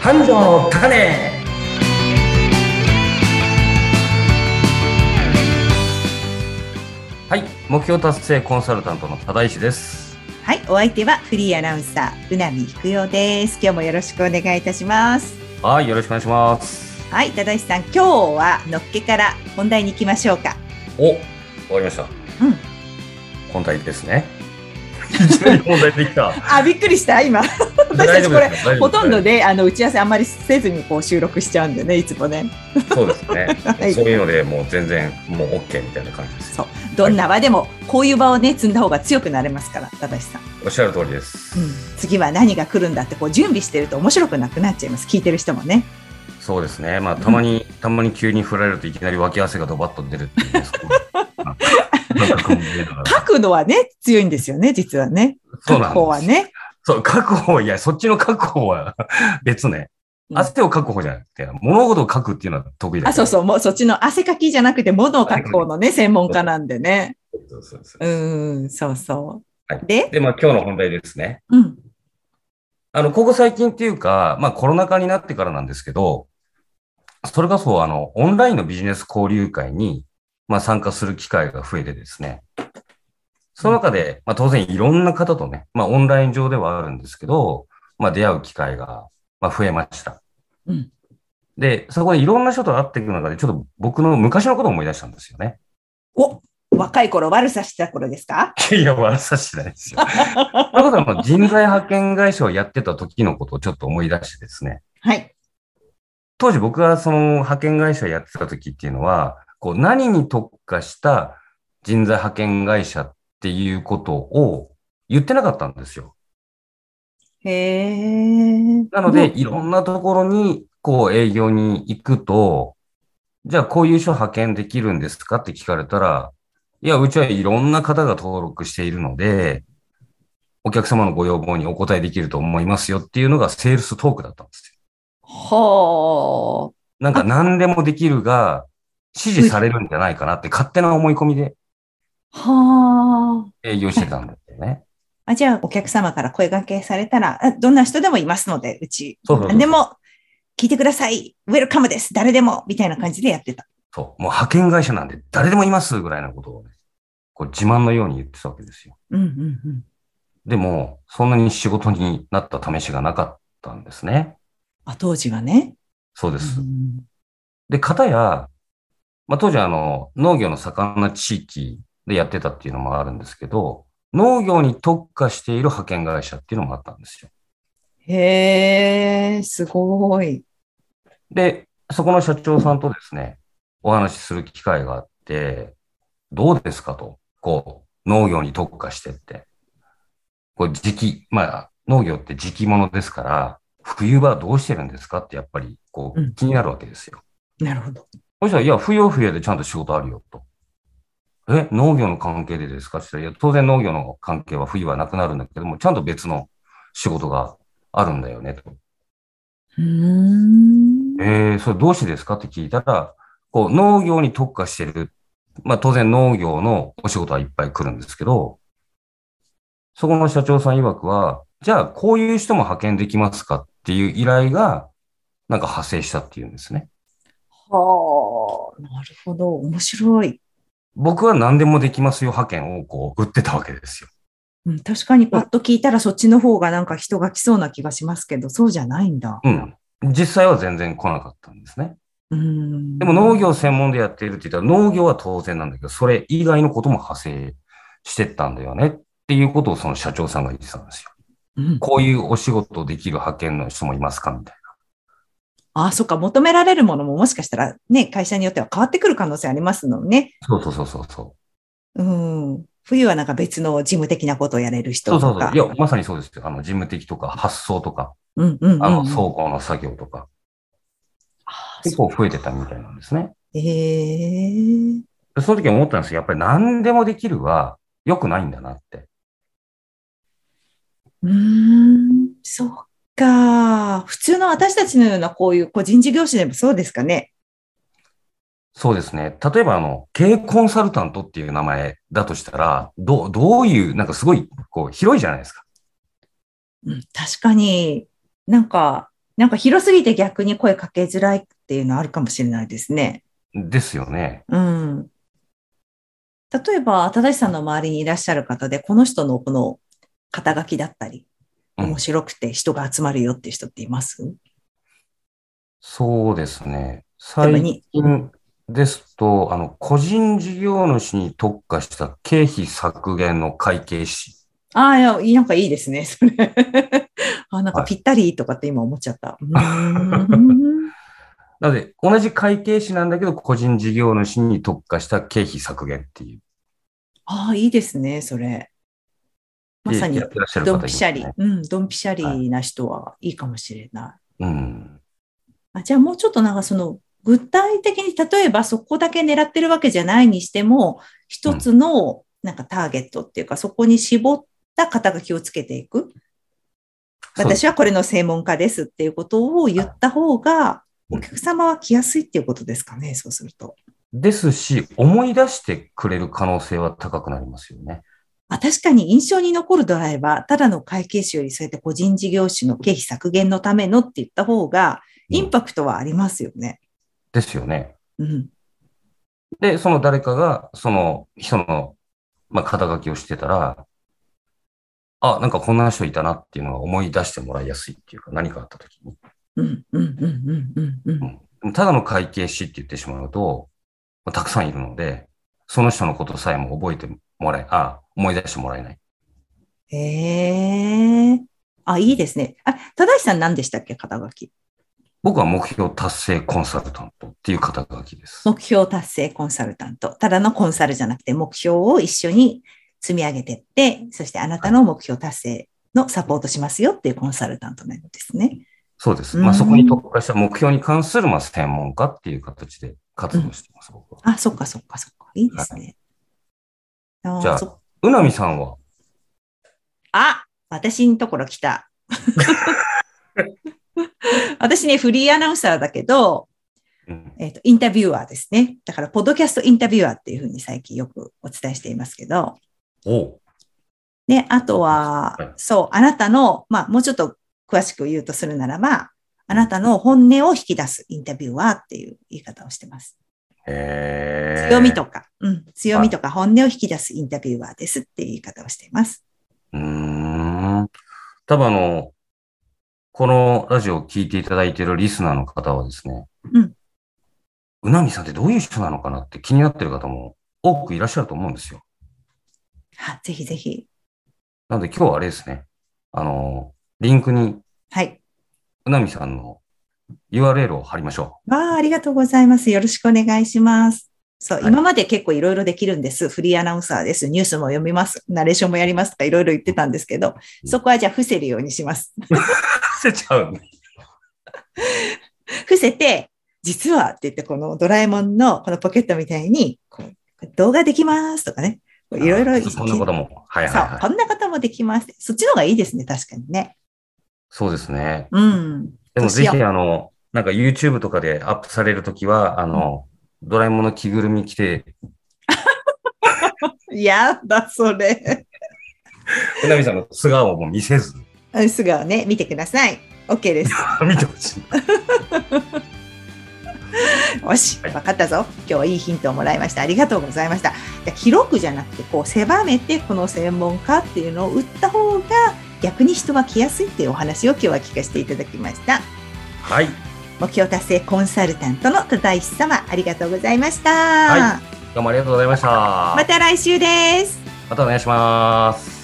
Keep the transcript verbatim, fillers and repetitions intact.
繁盛の種。はい、目標達成コンサルタントの多田石です。 はい、お相手はフリーアナウンサー宇波育代です。今日もよろしくお願いいたします。 はい、よろしくお願いします。 はい、多田石さん、今日はのっけから本題に行きましょうか。 お、わかりました。うん。本題ですね。いきなり本題できた。 あ、びっくりした今。私たちこれほとんどであの打ち合わせあんまりせずにこう収録しちゃうんでね、いつもね。 そうですね。はい、そういうのでもう全然もう OK みたいな感じです。 そう。どんな場でもこういう場をね積んだ方が強くなれますから、多田石さん。 おっしゃる通りです。 うん。次は何が来るんだってこう準備してると面白くなくなっちゃいます。聞いてる人もね。 そうですね。まあたまに、うん、たまに急に振られるといきなり脇汗がドバッと出るっていうんですか。 書くのはね強いんですよね、実はね。確保はね。 そう、確保、いや、そっちの確保は別ね。汗を確保じゃなくて、物事を書くっていうのは得意だ。 あ、そうそう、もうそっちの汗かきじゃなくて、物を確保のね、専門家なんでね。 そうそうそう。 うん、そうそう。 はい、で、で、まあ今日の本題ですね。 うん。 あの、ここ最近っていうか、まあコロナ禍になってからなんですけど、それこそ、あの、オンラインのビジネス交流会に、まあ参加する機会が増えてですね。その中で、まあ当然いろんな方とね、まあオンライン上ではあるんですけど、まあ出会う機会が、まあ、増えました。うん、で、そこでいろんな人と会っていく中で、ちょっと僕の昔のことを思い出したんですよね。 お、若い頃、悪さしてた頃ですか？ いや、悪さしてないですよ。そのことは人材派遣会社をやってた時のことをちょっと思い出してですね。 はい。 当時僕がその派遣会社やってた時っていうのは、こう何に特化した人材派遣会社っていうことを言ってなかったんですよ。 へー。 なので、いろんなところにこう営業に行くと、じゃあこういう人派遣できるんですかって聞かれたら、いや、うちはいろんな方が登録しているので、お客様のご要望にお答えできると思いますよっていうのがセールストークだったんですよ。はあ。 なんか何でもできるが、指示されるんじゃないかなって勝手な思い込みで、 はあ。 営業してたんだよね。 あ、じゃあお客様から声掛けされたら、どんな人でもいますので、うち。 そうそうそうそう。 何でも聞いてください。ウェルカムです。誰でも。みたいな感じでやってた。 そう。もう派遣会社なんで誰でもいますぐらいなことをね、こう自慢のように言ってたわけですよ。 うんうんうん。 でも、そんなに仕事になった試しがなかったんですね。 あ、当時はね。 そうです。うん、で、片や、まあ、当時あの、農業の盛んな地域でやってたっていうのもあるんですけど、農業に特化している派遣会社っていうのもあったんですよ。 へー、すごい。 で、そこの社長さんとですね、お話しする機会があって、どうですかと、こう、農業に特化してって。こう、時期、まあ、農業って時期物ですから、冬場どうしてるんですかってやっぱり、こう、気になるわけですよ。 うん、なるほど。 そしたら、いや、冬は冬でちゃんと仕事あるよと。え、農業の関係でですかって言ったら、いや、当然農業の関係は冬はなくなるんだけども、ちゃんと別の仕事があるんだよね、と。 うーん。 えー、それどうしてですかって聞いたら、こう、農業に特化してる。まあ、当然農業のお仕事はいっぱい来るんですけど、そこの社長さん曰くは、じゃあ、こういう人も派遣できますかっていう依頼が、なんか派生したっていうんですね。 はあ、なるほど。面白い。 僕は何でもできますよ派遣をこう、売ってたわけですよ。 うん、確かにパッと聞いたらそっちの方がなんか人が来そうな気がしますけど、そうじゃないんだ。 うん。実際は全然来なかったんですね。 うん。 でも農業専門でやっているって言ったら農業は当然なんだけど、それ以外のことも派生してったんだよねっていうことをその社長さんが言ってたんですよ。うん、こういうお仕事できる派遣の人もいますかみたいな。 ああ、そっか。求められるものももしかしたらね、会社によっては変わってくる可能性ありますのね。 そうそうそうそうそう。 うん。冬はなんか別の事務的なことをやれる人とか。 そうそうそう。いや、まさにそうですよ。あの、事務的とか発送とか、 うんうんうん、 あの、倉庫の作業とか、結構増えてたみたいなんですね。 ええー。 その時思ったんですよ。やっぱり何でもできるは良くないんだなって。 うーん、そっか。普通の私たちのようなこういう個人事業者でもそうですかね。 そうですね。例えば、あの、経営コンサルタントっていう名前だとしたら、どう、どういう、なんかすごい、こう、広いじゃないですか。 うん、確かになんかなんか広すぎて逆に声かけづらいっていうのあるかもしれないですね。 ですよね。 うん。例えば、正さんの周りにいらっしゃる方で、この人のこの肩書きだったり、面うん。 白くて人が集まるよっていう人っています？ そうですね。最例えばに、 近ですと、あの、個人事業主に特化した経費削減の会計士。 ああ、いや、いいなんかいいですね、それ。あ、なんかはい。 ぴったりとかって今思っちゃった。うーん。 なので、同じ会計士なんだけど、個人事業主に特化した経費削減っていう、 ああ、いいですね、それ。まさで、やっに、 てらっしゃるドン方ピシャリ。 いますね。 うん、ドンピシャはい。 リな人はいいかもしれない。 うん。 あ、じゃあもうちょっとなんかその、具体的に、例えばそこだけ狙ってるわけじゃないにしても、一うん。 つのなんかターゲットっていうか、そこに絞った肩書きをつけていく。 そうです。 私はこれの専門家ですっていうことを言はった方が、 い。うん。 お客様は来やすいっていうことですかね、そうすると。 ですし、思い出してくれる可能性は高くなりますよね。 まあ、確かに印象に残るドライバー、ただの会計士よりそうやって個人事業主の経費削減のためのって言った方が、インうん。 パクトはありますよね。 ですよね。 うん。 で、その誰かが、その人の、まあ、肩書きをしてたら、あ、なんかこんな人いたなっていうのは思い出してもらいやすいっていうか、何かあった時に。 うん、うん、うん、うん、うん、うん。 うん。でもただの会計士って言ってしまうと、まあたくさんいるので、その人のことさえも覚えてもらえ、あ、思い出してもらえない。 へえ。あ、いいですね。あ、正しさん何でしたっけ、肩書き。 僕は目標達成コンサルタントっていう肩書きです。 目標達成コンサルタント。ただのコンサルじゃなくて、目標を一緒に積み上げていって、そしてあなたはい。 の目標達成のサポートしますよっていうコンサルタントなんですね。 そうです。 うーまあそこにん。 特化した目標に関する、まあ専門家っていう形で活動うん。 しています、僕は。 あ、そっかそっかそっか。いいではい。 すね。あー、 じゃあ、 そ、 うなうん。 みさんは、 あ、私のところ来た。私ね、フリーアナウンサーだけど、 うん、 えっと、インタビュアーですね。だから、ポッドキャストインタビュアーっていうふうに最近よくお伝えしていますけど、 おう、 で、あとは、 はい。 そう、あなたの、まあ、もうちょっと詳しく言うとするならば、あうん。 なたの本音を引き出すインタビュアーっていう言い方をしてます。強みへえ。 とか、うん、強みはとか本音を引き出すインタビュアーですっていう言い方をしています。 い。うーん。多分あの、このラジオを聞いていただいているリスナーの方はですね、 うん。 うなみさんってどういう人なのかなって気になってる方も多くいらっしゃると思うんですよ。 は、ぜひぜひ。 なので今日はあれですね、あの、リンクにはい。 うなみさんの ユーアールエル を貼りましょわあ、ありがとうございます。よろしくお願いします。そう、 う。はい。 今まで結構いろいろできるんです。フリーアナウンサーです。ニュースも読みます。ナレーションもやりますとかいろいろ言ってたんですけど、 うん。 そこはじゃあ伏せるようにします。 せちゃうね。 伏せて、実はって言って、このドラえもんのこのポケットみたいに、こう動画できますとかね、いろいろ、 ああ、そんなことも。はいそう、 はいはい。 こんなこともできます。そっちの方がいいですね、確かにね。 そうですね。 うん。 でもぜひそうしよあの、なんか YouTube とかでアップされるときは、あう。うん、 の、ドラえもんの着ぐるみ着て、 やだ、それ。 うなみさんの素顔も見せず、 すぐね、見てください。OK です。 見てほしい。 よし、 はい。 わかったぞ。今日はいいヒントをもらいました。ありがとうございました。広くじゃなくて、こう狭めて、この専門家っていうのを打った方が、逆に人は来やすいっていうお話を今日は聞かせていただきました。 はい。 目標達成コンサルタントの戸田石様、ありがとうございましはい。 た。 どうもありがとうございました。 また来週です。 またお願いします。